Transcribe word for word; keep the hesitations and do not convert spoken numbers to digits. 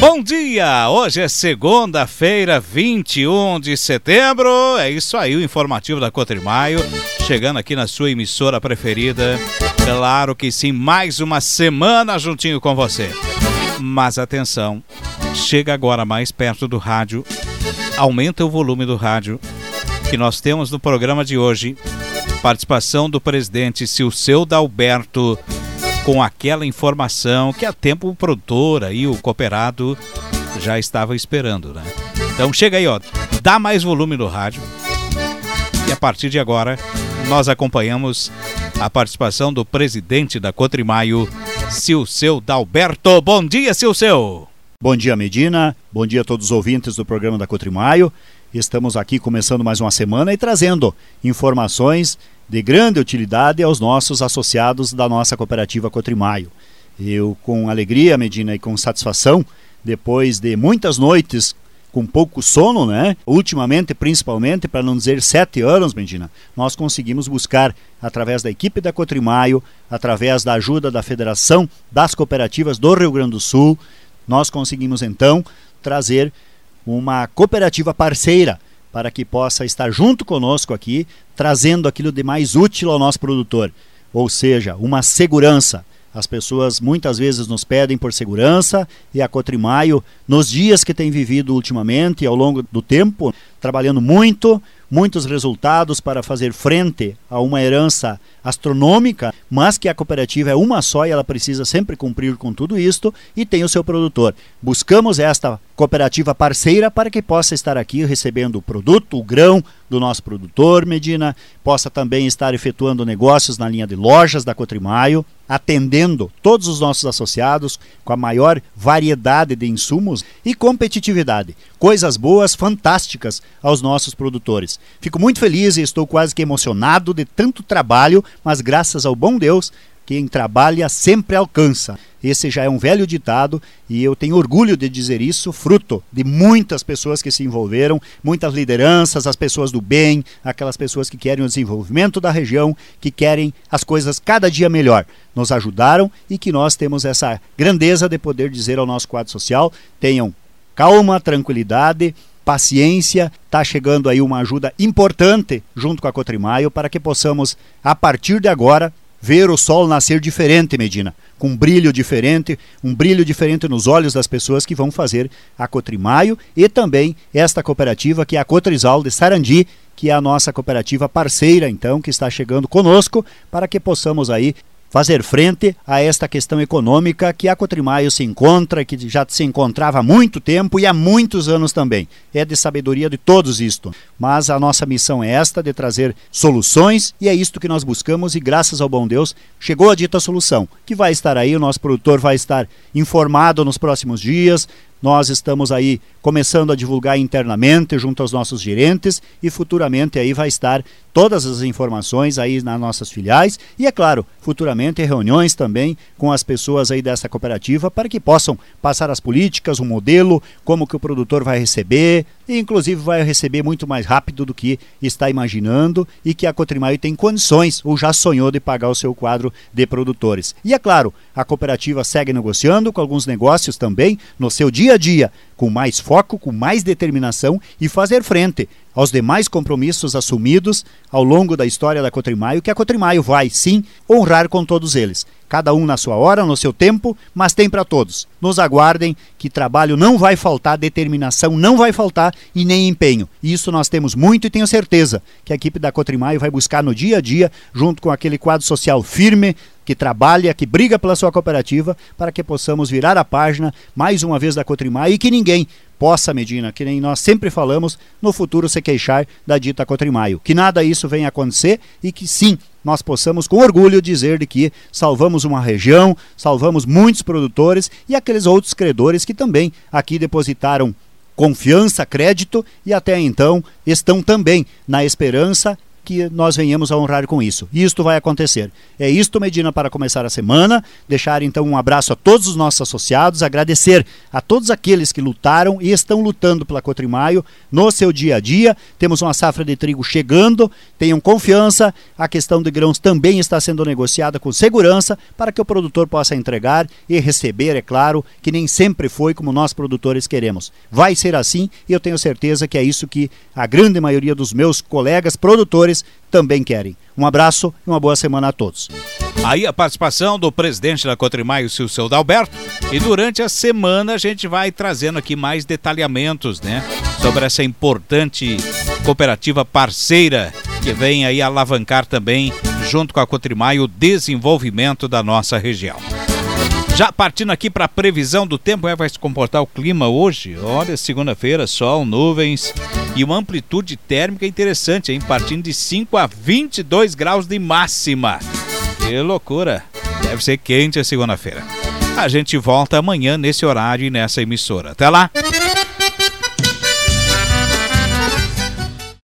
Bom dia! Hoje é segunda-feira, vinte e um de setembro. É isso aí, o informativo da Cotrimaio, chegando aqui na sua emissora preferida. Claro que sim, mais uma semana juntinho com você. Mas atenção, chega agora mais perto do rádio, aumenta o volume do rádio, que nós temos no programa de hoje participação do presidente Silceu Dalberto, com aquela informação que há tempo o produtor aí, o cooperado, já estava esperando, né? Então chega aí, ó, dá mais volume no rádio. E a partir de agora, nós acompanhamos a participação do presidente da Cotrimaio, Silceu Dalberto. Bom dia, Silceu! Bom dia, Medina. Bom dia a todos os ouvintes do programa da Cotrimaio. Estamos aqui começando mais uma semana e trazendo informações de grande utilidade aos nossos associados da nossa cooperativa Cotrimaio. Eu, com alegria, Medina, e com satisfação, depois de muitas noites com pouco sono, né? Ultimamente, principalmente, para não dizer sete anos, Medina, nós conseguimos buscar, através da equipe da Cotrimaio, através da ajuda da Federação das Cooperativas do Rio Grande do Sul, nós conseguimos, então, trazer uma cooperativa parceira para que possa estar junto conosco aqui, trazendo aquilo de mais útil ao nosso produtor, ou seja, uma segurança. As pessoas muitas vezes nos pedem por segurança e a Cotrimaio, nos dias que tem vivido ultimamente e ao longo do tempo, trabalhando muito, muitos resultados para fazer frente a uma herança astronômica, mas que a cooperativa é uma só e ela precisa sempre cumprir com tudo isto e tem o seu produtor. Buscamos esta cooperativa parceira para que possa estar aqui recebendo o produto, o grão do nosso produtor, Medina, possa também estar efetuando negócios na linha de lojas da Cotrimaio, atendendo todos os nossos associados com a maior variedade de insumos e competitividade. Coisas boas, fantásticas aos nossos produtores. Fico muito feliz e estou quase que emocionado de tanto trabalho, mas graças ao bom Deus, quem trabalha sempre alcança. Esse já é um velho ditado e eu tenho orgulho de dizer isso, fruto de muitas pessoas que se envolveram, muitas lideranças, as pessoas do bem, aquelas pessoas que querem o desenvolvimento da região, que querem as coisas cada dia melhor. Nos ajudaram e que nós temos essa grandeza de poder dizer ao nosso quadro social, tenham calma, tranquilidade, paciência, está chegando aí uma ajuda importante junto com a Cotrimaio para que possamos, a partir de agora, ver o sol nascer diferente, Medina, com um brilho diferente, um brilho diferente nos olhos das pessoas que vão fazer a Cotrimaio e também esta cooperativa que é a Cotrizal de Sarandi, que é a nossa cooperativa parceira, então, que está chegando conosco para que possamos aí fazer frente a esta questão econômica que a Cotrimaio se encontra, que já se encontrava há muito tempo e há muitos anos também. É de sabedoria de todos isto. Mas a nossa missão é esta, de trazer soluções, e é isto que nós buscamos, e graças ao bom Deus, chegou a dita solução, que vai estar aí, o nosso produtor vai estar informado nos próximos dias. Nós estamos aí começando a divulgar internamente junto aos nossos gerentes e futuramente aí vai estar todas as informações aí nas nossas filiais e, é claro, futuramente reuniões também com as pessoas aí dessa cooperativa para que possam passar as políticas, o modelo, como que o produtor vai receber e inclusive vai receber muito mais rápido do que está imaginando e que a Cotrimaio tem condições ou já sonhou de pagar o seu quadro de produtores. E, é claro, a cooperativa segue negociando com alguns negócios também no seu dia a dia, com mais foco, com mais determinação e fazer frente aos demais compromissos assumidos ao longo da história da Cotrimaio, que a Cotrimaio vai, sim, honrar com todos eles. Cada um na sua hora, no seu tempo, mas tem para todos. Nos aguardem que trabalho não vai faltar, determinação não vai faltar e nem empenho. Isso nós temos muito e tenho certeza que a equipe da Cotrimaio vai buscar no dia a dia, junto com aquele quadro social firme, que trabalha, que briga pela sua cooperativa, para que possamos virar a página mais uma vez da Cotrimaio e que ninguém possa, Medina, que nem nós sempre falamos, no futuro se queixar da dita Cotrimaio. Que nada isso venha acontecer e que sim, nós possamos com orgulho dizer de que salvamos uma região, salvamos muitos produtores e aqueles outros credores que também aqui depositaram confiança, crédito e até então estão também na esperança que que nós venhamos a honrar com isso. E isto vai acontecer. É isto, Medina, para começar a semana. Deixar então um abraço a todos os nossos associados, agradecer a todos aqueles que lutaram e estão lutando pela Cotrimaio no seu dia a dia. Temos uma safra de trigo chegando, tenham confiança. A questão de grãos também está sendo negociada com segurança para que o produtor possa entregar e receber, é claro, que nem sempre foi como nós produtores queremos. Vai ser assim e eu tenho certeza que é isso que a grande maioria dos meus colegas produtores também querem. Um abraço e uma boa semana a todos. Aí a participação do presidente da Cotrimaio, Silvio Dalberto, e durante a semana a gente vai trazendo aqui mais detalhamentos, né, sobre essa importante cooperativa parceira que vem aí alavancar também, junto com a Cotrimaio, o desenvolvimento da nossa região. Já partindo aqui para a previsão do tempo, como é que vai se comportar o clima hoje? Olha, segunda-feira, sol, nuvens e uma amplitude térmica interessante, hein? Partindo de cinco a vinte e dois graus de máxima. Que loucura! Deve ser quente a segunda-feira. A gente volta amanhã nesse horário e nessa emissora. Até lá!